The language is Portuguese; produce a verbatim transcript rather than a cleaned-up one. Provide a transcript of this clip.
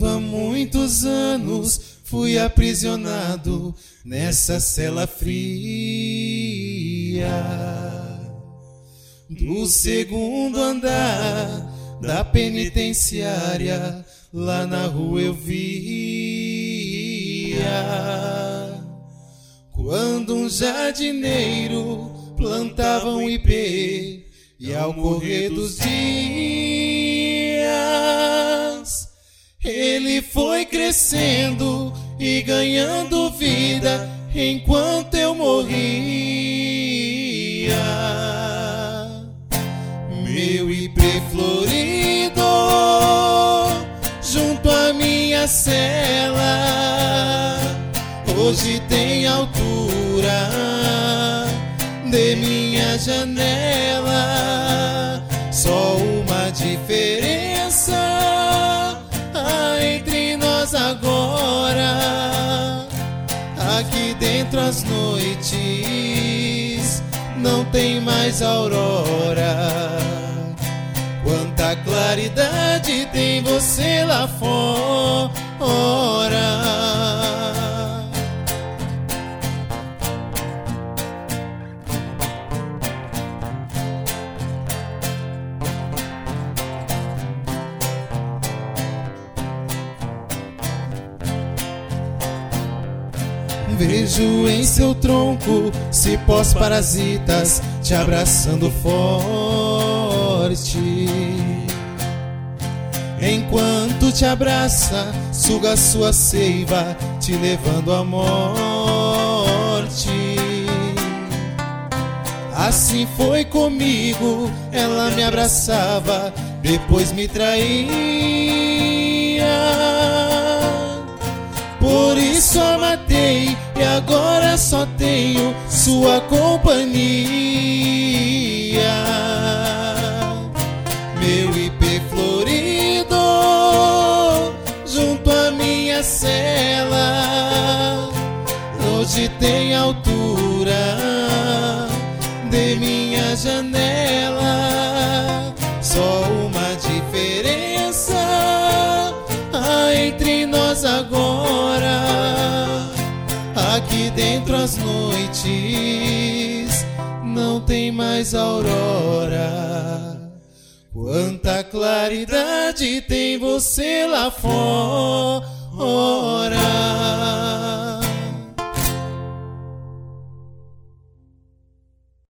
quando há muitos anos fui aprisionado nessa cela fria do segundo andar da penitenciária. Lá na rua eu via quando um jardineiro plantava um ipê, e ao correr dos dias ele foi crescendo e ganhando vida enquanto eu morria. Meu ipê florido junto à minha cela hoje tem altura de minha janela. Só uma diferença há entre nós agora: aqui dentro as noites não tem mais aurora. Quanta claridade tem você lá fora. Vejo em seu tronco cipós parasitas te abraçando forte. Enquanto te abraça, suga sua seiva, te levando à morte. Assim foi comigo, ela me abraçava, depois me traía. Por isso a matei e agora só tenho sua companhia. Meu ipê florido junto à minha cela hoje tem altura de minha janela. Só uma diferença há entre nós agora: aqui dentro as noites não tem mais aurora. Quanta claridade tem você lá fora.